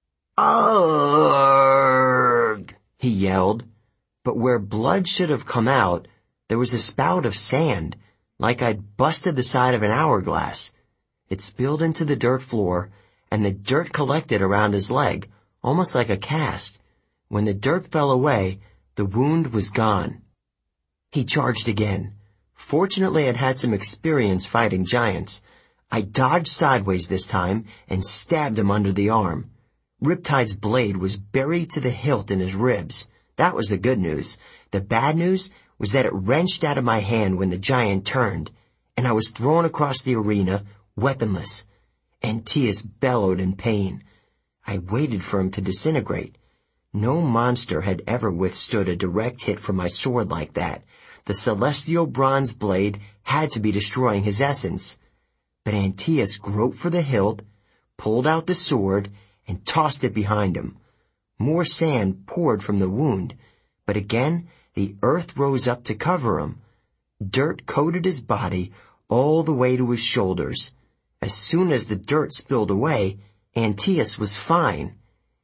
"Arrgh!" he yelled. But where blood should have come out, there was a spout of sand, like I'd busted the side of an hourglass. It spilled into the dirt floor, and the dirt collected around his leg, almost like a cast. When the dirt fell away, the wound was gone. He charged again. Fortunately, I'd had some experience fighting giants. I dodged sideways this time and stabbed him under the arm. Riptide's blade was buried to the hilt in his ribs. That was the good news. The bad news was that it wrenched out of my hand when the giant turned, and I was thrown across the arena, weaponless. Antæus bellowed in pain. I waited for him to disintegrate. No monster had ever withstood a direct hit from my sword like that. The celestial bronze blade had to be destroying his essence. But Antæus groped for the hilt, pulled out the sword, and tossed it behind him. More sand poured from the wound, but again the earth rose up to cover him. Dirt coated his body all the way to his shoulders. As soon as the dirt spilled away, Antæus was fine.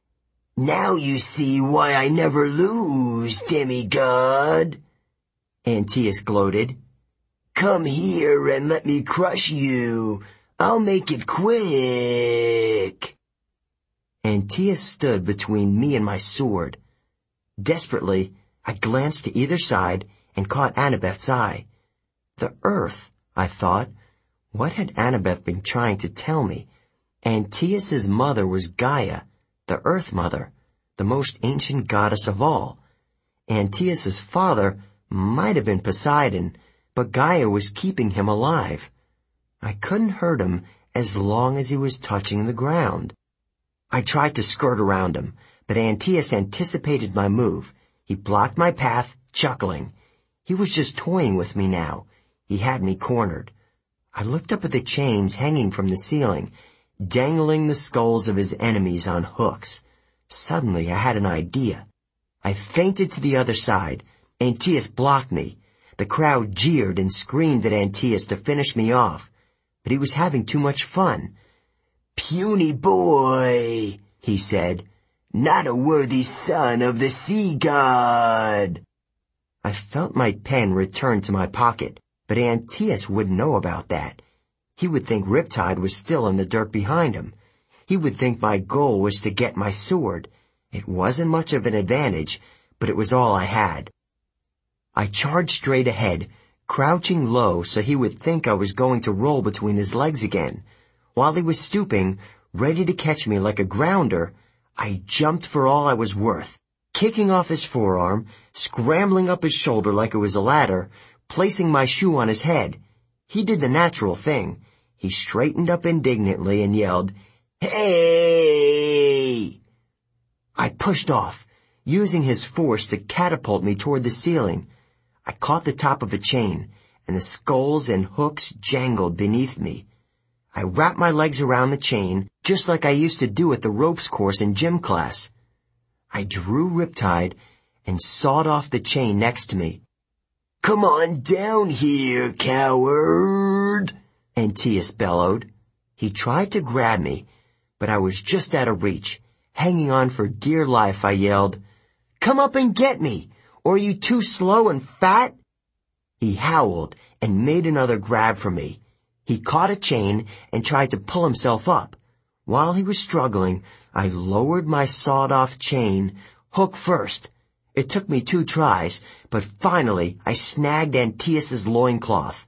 "Now you see why I never lose, demigod," Antæus gloated. "Come here and let me crush you. I'll make it quick." Antæus stood between me and my sword. Desperately, I glanced to either side and caught Annabeth's eye. The earth, I thought. What had Annabeth been trying to tell me? Antæus's mother was Gaia, the Earth Mother, the most ancient goddess of all. Antæus's father might have been Poseidon, but Gaia was keeping him alive. I couldn't hurt him as long as he was touching the ground. I tried to skirt around him, but Antæus anticipated my move. He blocked my path, chuckling. He was just toying with me now. He had me cornered. I looked up at the chains hanging from the ceiling, dangling the skulls of his enemies on hooks. Suddenly I had an idea. I feinted to the other side. Antæus blocked me. The crowd jeered and screamed at Antæus to finish me off, but he was having too much fun. "Puny boy," he said, "not a worthy son of the sea god." I felt my pen return to my pocket, but Antæus wouldn't know about that. He would think Riptide was still in the dirt behind him. He would think my goal was to get my sword. It wasn't much of an advantage, but it was all I had. I charged straight ahead, crouching low so he would think I was going to roll between his legs again. While he was stooping, ready to catch me like a grounder, I jumped for all I was worth. kicking off his forearm, scrambling up his shoulder like it was a ladder, placing my shoe on his head. He did the natural thing. He straightened up indignantly and yelled, "Hey!" I pushed off, using his force to catapult me toward the ceiling. I caught the top of a chain, and the sculls and hooks jangled beneath me. I wrapped my legs around the chain, just like I used to do at the ropes course in gym class. I drew Riptide and sawed off the chain next to me. "Come on down here, coward!" Antaeus bellowed. He tried to grab me, but I was just out of reach. Hanging on for dear life, I yelled, "Come up and get me! Or are you too slow and fat?" He howled and made another grab for me. He caught a chain and tried to pull himself up. While he was struggling, I lowered my sawed-off chain, hook first. It took me 2 tries, but finally I snagged Antaeus's loincloth.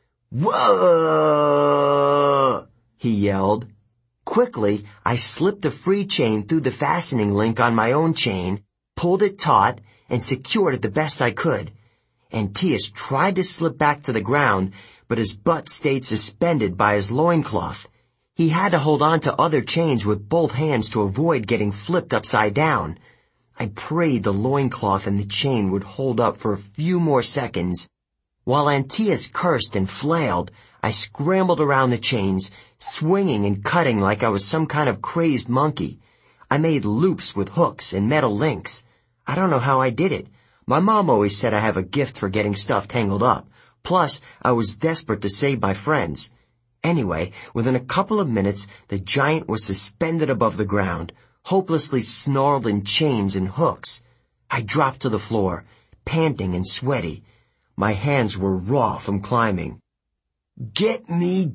"Whoa!" he yelled. Quickly, I slipped the free chain through the fastening link on my own chain, pulled it taut, and secured it the best I could. Antaeus tried to slip back to the ground, but his butt stayed suspended by his loincloth. He had to hold on to other chains with both hands to avoid getting flipped upside down. I prayed the loincloth and the chain would hold up for a few more seconds. While Antaeus cursed and flailed, I scrambled around the chains, swinging and cutting like I was some kind of crazed monkey. I made loops with hooks and metal links. I don't know how I did it. My mom always said I have a gift for getting stuff tangled up. Plus, I was desperate to save my friends. Anyway, within a couple of minutes, the giant was suspended above the ground, hopelessly snarled in chains and hooks. I dropped to the floor, panting and sweaty. My hands were raw from climbing. "Get me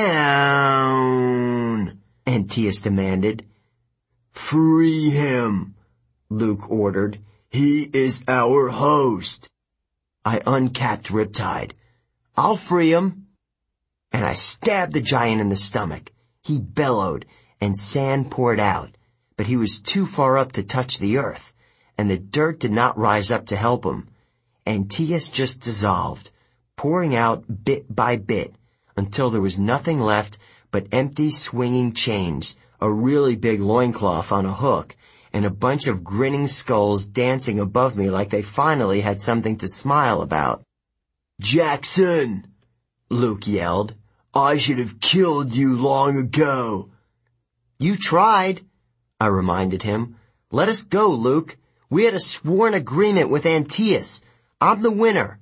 down!" Antaeus demanded. "Free him," Luke ordered. "He is our host." I uncapped Riptide. "I'll free him." And I stabbed the giant in the stomach. He bellowed, and sand poured out, but he was too far up to touch the earth, and the dirt did not rise up to help him. Antaeus just dissolved, pouring out bit by bit, until there was nothing left but empty swinging chains, a really big loincloth on a hook, and a bunch of grinning skulls dancing above me like they finally had something to smile about. "Jackson!" Luke yelled. "I should have killed you long ago." "You tried," I reminded him. "Let us go, Luke. We had a sworn agreement with Antaeus. I'm the winner."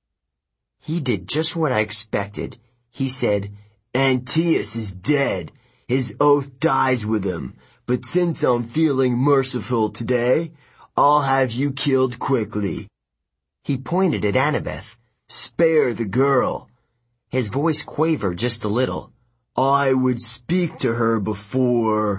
He did just what I expected. He said, "Antaeus is dead. His oath dies with him. But since I'm feeling merciful today, I'll have you killed quickly." He pointed at Annabeth. "Spare the girl." His voice quavered just a little. "I would speak to her before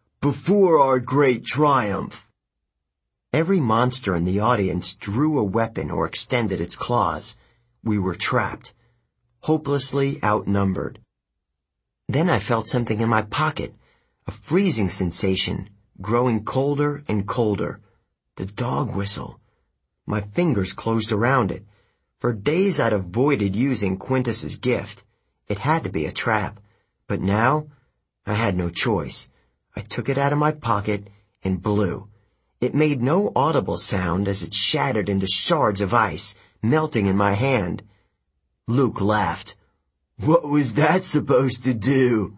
our great triumph." Every monster in the audience drew a weapon or extended its claws. We were trapped, hopelessly outnumbered. Then I felt something in my pocket. A freezing sensation, growing colder and colder. The dog whistle. My fingers closed around it. For days I'd avoided using Quintus's gift. It had to be a trap. But now, I had no choice. I took it out of my pocket and blew. It made no audible sound as it shattered into shards of ice, melting in my hand. Luke laughed. "What was that supposed to do?"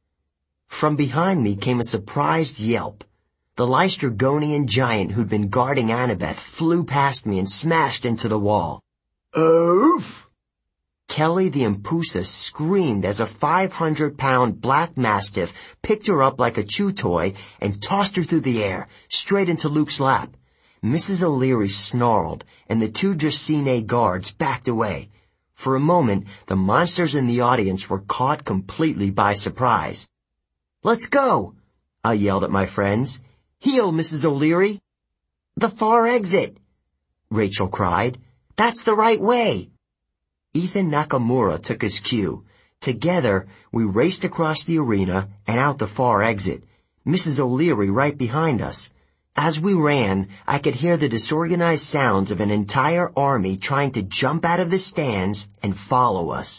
From behind me came a surprised yelp. The Lystrogonian giant who'd been guarding Annabeth flew past me and smashed into the wall. "Oof!" Kelly the Impusa screamed as a 500-pound black mastiff picked her up like a chew toy and tossed her through the air, straight into Luke's lap. Mrs. O'Leary snarled, and the 2 Dracaena guards backed away. For a moment, the monsters in the audience were caught completely by surprise. "Let's go!" I yelled at my friends. "Heel, Mrs. O'Leary!" "The far exit!" Rachel cried. "That's the right way!" Ethan Nakamura took his cue. Together, we raced across the arena and out the far exit, Mrs. O'Leary right behind us. As we ran, I could hear the disorganized sounds of an entire army trying to jump out of the stands and follow us.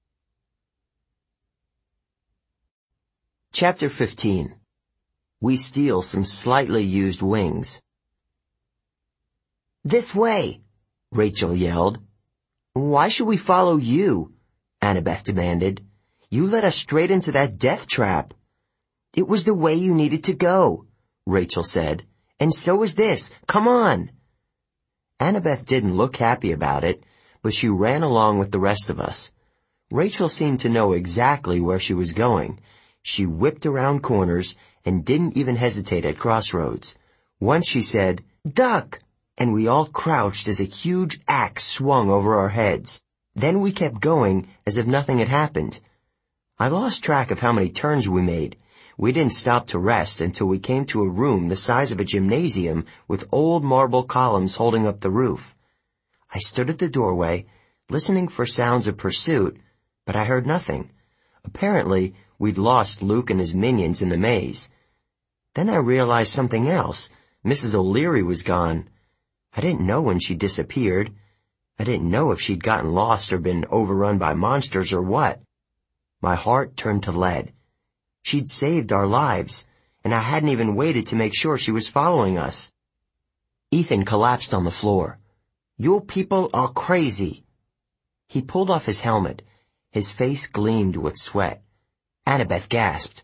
Chapter 15. We steal some slightly used wings. "This way," Rachel yelled. "Why should we follow you?" Annabeth demanded. "You led us straight into that death trap." "It was the way you needed to go," Rachel said. "And so is this. Come on." Annabeth didn't look happy about it, but she ran along with the rest of us. Rachel seemed to know exactly where she was going. She whipped around corners and didn't even hesitate at crossroads. Once she said, "Duck!" and we all crouched as a huge axe swung over our heads. Then we kept going as if nothing had happened. I lost track of how many turns we made. We didn't stop to rest until we came to a room the size of a gymnasium with old marble columns holding up the roof. I stood at the doorway, listening for sounds of pursuit, but I heard nothing. Apparently, we'd lost Luke and his minions in the maze. Then I realized something else. Mrs. O'Leary was gone. I didn't know when she disappeared. I didn't know if she'd gotten lost or been overrun by monsters or what. My heart turned to lead. She'd saved our lives, and I hadn't even waited to make sure she was following us. Ethan collapsed on the floor. "You people are crazy." He pulled off his helmet. His face gleamed with sweat. Annabeth gasped.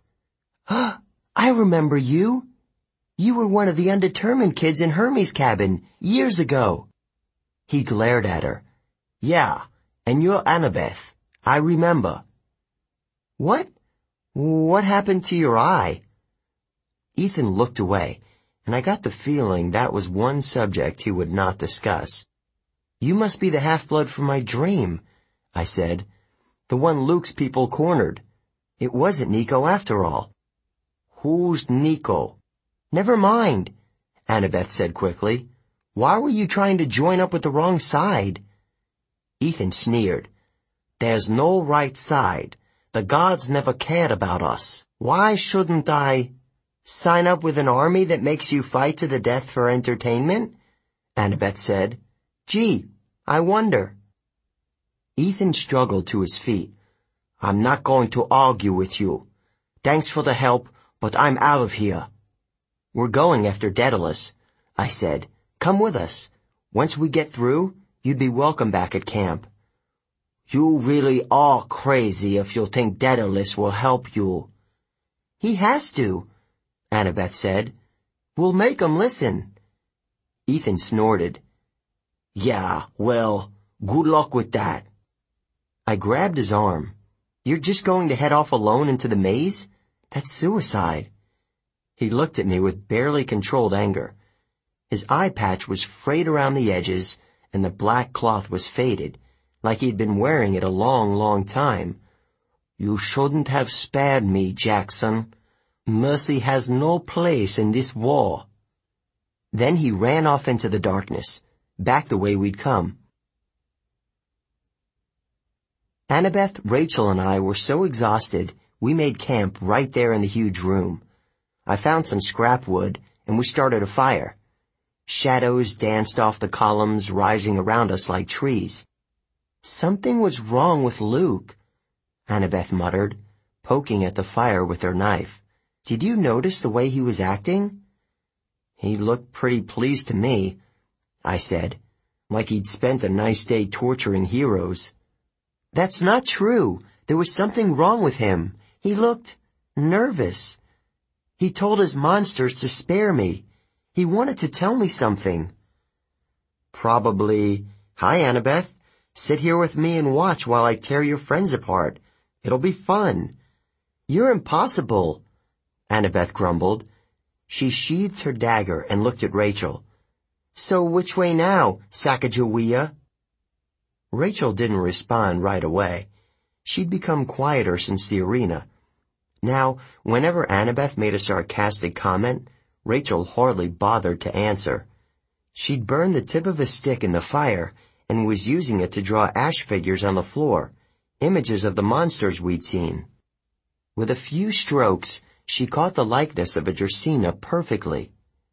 "I remember you. You were one of the undetermined kids in Hermes' cabin years ago." He glared at her. "Yeah, and you're Annabeth. I remember." "What? What happened to your eye?" Ethan looked away, and I got the feeling that was one subject he would not discuss. "You must be the half-blood from my dream," I said. "The one Luke's people cornered. It wasn't Nico after all." "Who's Nico?" "Never mind," Annabeth said quickly. "Why were you trying to join up with the wrong side?" Ethan sneered. "There's no right side. The gods never cared about us. Why shouldn't I sign up with an army that makes you fight to the death for entertainment?" Annabeth said. "Gee, I wonder." Ethan struggled to his feet. "I'm not going to argue with you. Thanks for the help, but I'm out of here." "We're going after Daedalus," I said. "Come with us. Once we get through, you'd be welcome back at camp." "You really are crazy if you think Daedalus will help you." "He has to," Annabeth said. "We'll make him listen." Ethan snorted. "Yeah, well, good luck with that." I grabbed his arm. "You're just going to head off alone into the maze? That's suicide." He looked at me with barely controlled anger. His eye patch was frayed around the edges, and the black cloth was faded, like he'd been wearing it a long, long time. "You shouldn't have spared me, Jackson. Mercy has no place in this war." Then he ran off into the darkness, back the way we'd come. Annabeth, Rachel, and I were so exhausted, we made camp right there in the huge room. I found some scrap wood, and we started a fire. Shadows danced off the columns, rising around us like trees. "Something was wrong with Luke," Annabeth muttered, poking at the fire with her knife. "Did you notice the way he was acting?" "He looked pretty pleased to me," I said, "like he'd spent a nice day torturing heroes." "That's not true. There was something wrong with him. He looked nervous. He told his monsters to spare me. He wanted to tell me something." "Probably, 'Hi, Annabeth. Sit here with me and watch while I tear your friends apart. It'll be fun.'" "You're impossible," Annabeth grumbled. She sheathed her dagger and looked at Rachel. "So which way now, Sacagawea?" Rachel didn't respond right away. She'd become quieter since the arena. Now, whenever Annabeth made a sarcastic comment, Rachel hardly bothered to answer. She'd burned the tip of a stick in the fire and was using it to draw ash figures on the floor, images of the monsters we'd seen. With a few strokes, she caught the likeness of a Dracaena perfectly.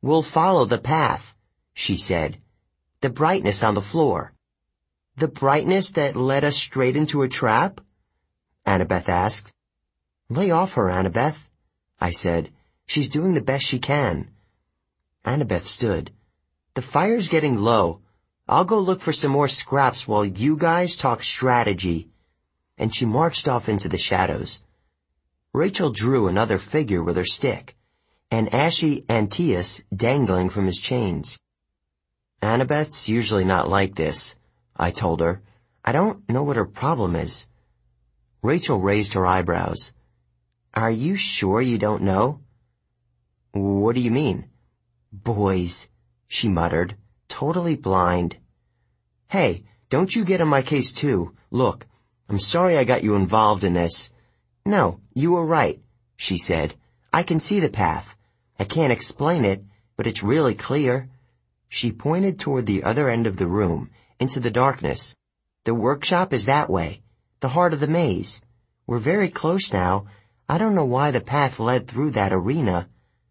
"We'll follow the path," she said. "The brightness on the floor." "The brightness that led us straight into a trap?" Annabeth asked. "Lay off her, Annabeth," I said. "She's doing the best she can." Annabeth stood. "The fire's getting low. I'll go look for some more scraps while you guys talk strategy." And she marched off into the shadows. Rachel drew another figure with her stick, an ashy Antaeus dangling from his chains. "Annabeth's usually not like this," I told her. "I don't know what her problem is." Rachel raised her eyebrows. "Are you sure you don't know?" "What do you mean?" "Boys," she muttered, totally blind. "Hey, don't you get on my case too. Look, I'm sorry I got you involved in this." "No, you were right," she said. "I can see the path. I can't explain it, but it's really clear." She pointed toward the other end of the room, into the darkness. "The workshop is that way, the heart of the maze. We're very close now. I don't know why the path led through that arena.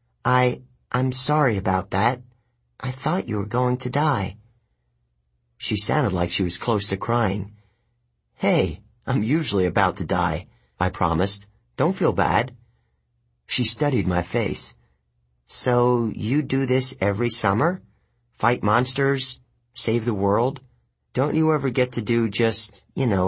I'm sorry about that. I thought you were going to die." She sounded like she was close to crying. "Hey, I'm usually about to die," I promised. "Don't feel bad." She studied my face. "So you do this every summer? Fight monsters? Save the world? Don't you ever get to do just,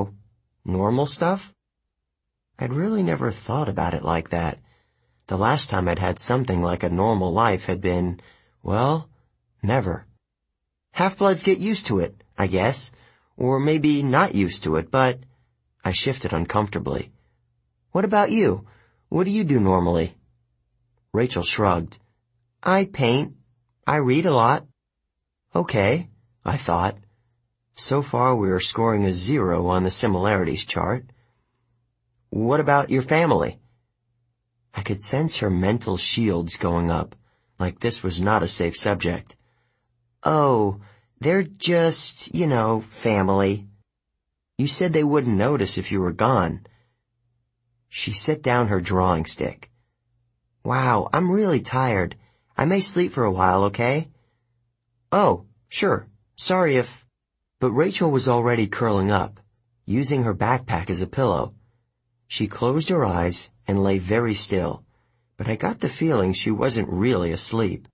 normal stuff?" I'd really never thought about it like that. The last time I'd had something like a normal life had been, well, never. Half-bloods get used to it, I guess. Or maybe not used to it, but I shifted uncomfortably. "What about you? What do you do normally?" Rachel shrugged. "I paint. I read a lot." "Okay," I thought. So far we are scoring a 0 on the similarities chart. "What about your family?" I could sense her mental shields going up, like this was not a safe subject. "Oh, they're just, family. You said they wouldn't notice if you were gone." She set down her drawing stick. "Wow, I'm really tired. I may sleep for a while, okay?" "Oh, sure. Sorry if—" But Rachel was already curling up, using her backpack as a pillow. She closed her eyes and lay very still, but I got the feeling she wasn't really asleep.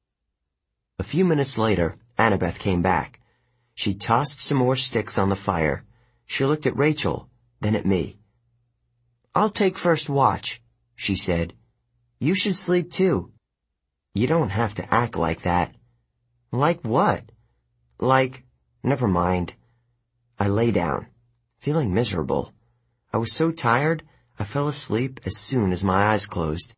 A few minutes later, Annabeth came back. She tossed some more sticks on the fire. She looked at Rachel, then at me. "I'll take first watch," she said. "You should sleep too." "You don't have to act like that." "Like what?" Never mind." I lay down, feeling miserable. I was so tired, I fell asleep as soon as my eyes closed.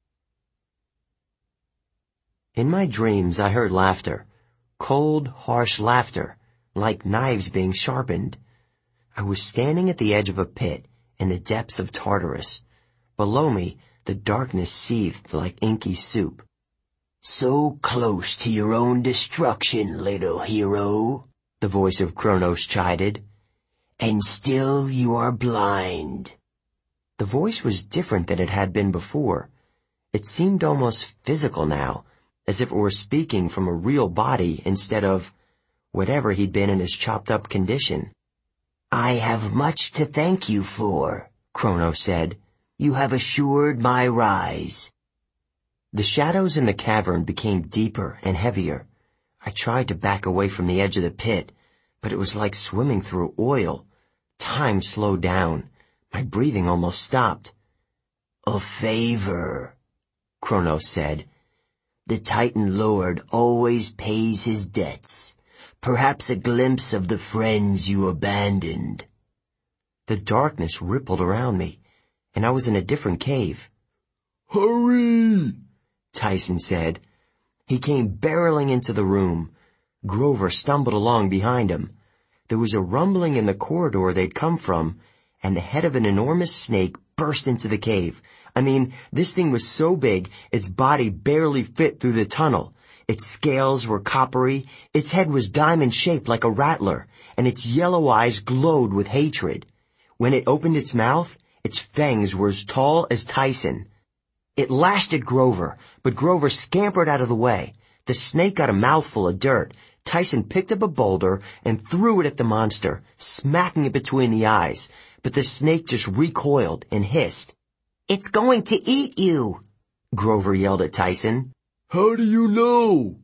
In my dreams, I heard laughter. Cold, harsh laughter, like knives being sharpened. I was standing at the edge of a pit in the depths of Tartarus. Below me, the darkness seethed like inky soup. "So close to your own destruction, little hero," the voice of Kronos chided. "And still you are blind." The voice was different than it had been before. It seemed almost physical now, as if it were speaking from a real body instead of whatever he'd been in his chopped-up condition. "I have much to thank you for," Kronos said. "You have assured my rise." The shadows in the cavern became deeper and heavier. I tried to back away from the edge of the pit, but it was like swimming through oil. Time slowed down. My breathing almost stopped. "A favor," Kronos said. "The Titan Lord always pays his debts. Perhaps a glimpse of the friends you abandoned." The darkness rippled around me, and I was in a different cave. "Hurry!" Tyson said. He came barreling into the room. Grover stumbled along behind him. There was a rumbling in the corridor they'd come from, and the head of an enormous snake burst into the cave. I mean, this thing was so big, its body barely fit through the tunnel. Its scales were coppery, its head was diamond-shaped like a rattler, and its yellow eyes glowed with hatred. When it opened its mouth, its fangs were as tall as Tyson. It lashed at Grover, but Grover scampered out of the way. The snake got a mouthful of dirt. Tyson picked up a boulder and threw it at the monster, smacking it between the eyes. But the snake just recoiled and hissed. "It's going to eat you," Grover yelled at Tyson. "How do you know?"